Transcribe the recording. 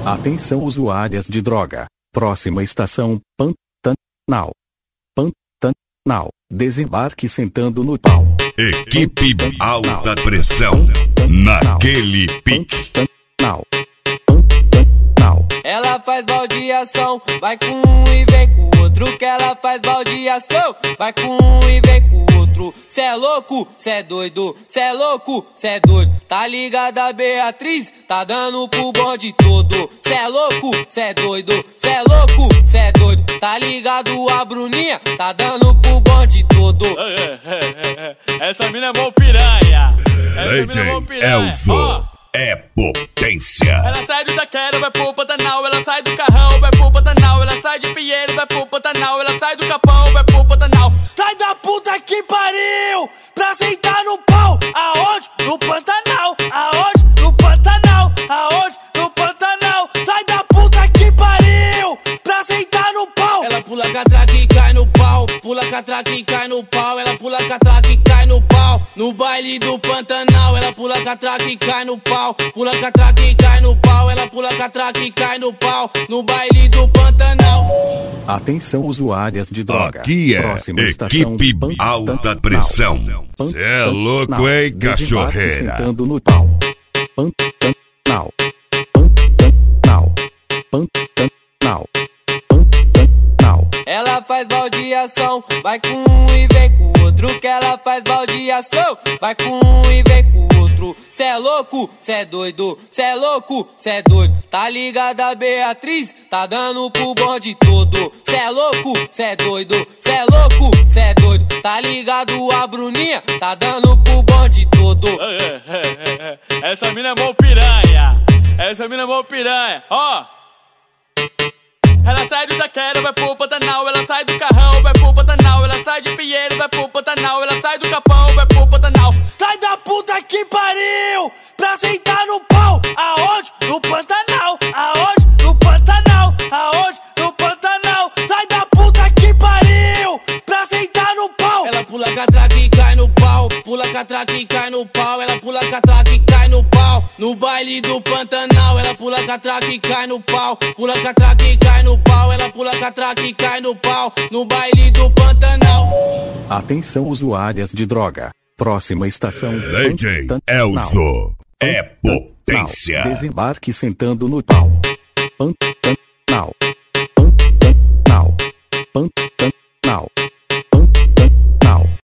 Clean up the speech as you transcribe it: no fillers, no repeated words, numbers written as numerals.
Atenção usuárias de droga. Próxima estação, Pantanal. Pantanal. Desembarque sentando no pau. Equipe Alta Pressão. Naquele pique. Pantanal. Ela faz baldeação, vai com um e vem com o outro. Que ela faz baldeação, vai com um e vem com o outro. Cê é louco, cê é doido, cê é louco, cê é doido. Tá ligada a Beatriz, tá dando pro bonde todo. Cê é louco, cê é doido, cê é louco, cê é doido. Tá ligado a Bruninha, tá dando pro bonde todo. Essa mina é mó piranha. DJ Elzo. É potência. Ela sai do Taquero, vai pro Pantanal. Ela sai do Carrão, vai pro Pantanal. Ela sai de Pinheiro, vai pro Pantanal. Ela sai do Capão, vai pro Pantanal. Sai da puta que pariu pra sentar no pau. Aonde? No Pantanal. Aonde? No Pantanal. Aonde? No Pantanal. Sai da puta que pariu pra sentar no pau. Ela pula catraca e cai no pau. Pula catraca e cai no pau. Ela pula catraca e cai no pau. No baile do Pantanal. Ela pula catraca e cai no pau. Pula catraca e cai no pau. Ela pula catraca e cai no pau. No baile do Pantanal. Atenção usuárias de droga. Aqui é Próxima estação, Equipe Alta Pressão. Cê é louco, hein, cachorreira? Sentando no pau. Pantanal. Pantanal. Pantanal. Pantanal. Ela faz baldeação, vai com um e vem com o outro. Que ela faz baldeação, vai com um e vem com o outro. Cê é louco, cê é doido, cê é louco, cê é doido. Tá ligada a Beatriz, tá dando pro bonde todo. Cê é louco, cê é doido, cê é louco, cê é doido. Tá ligado a Bruninha, tá dando pro bonde todo. Essa mina é mó piranha. Essa mina é mó piranha. Ó. Ela sai do Taquero, vai pro Pantanal. Ela sai do Carrão, vai pro Pantanal. Ela sai de Pinheiro, vai pro Pantanal. Ela sai do Capão, vai pro Pantanal. Sai da puta que pariu pra sentar no pau. Aonde? No Pantanal. Aonde? No Pantanal. Aonde? No Pantanal. Sai da puta que pariu pra sentar no pau. Ela pula catraca e cai no pau. Pula catraca e cai no pau. Ela pula catraca e cai no pau. No baile do Pantanal. Ela pula catraca e cai no pau. Pula catraca e cai no pau. Ela pula catraca e cai no pau. No baile do Pantanal. Atenção usuárias de droga. Próxima estação, DJ Pantanal. Elzo. É potência. Desembarque sentando no pau. Pantanal. Pantanal. Pantanal.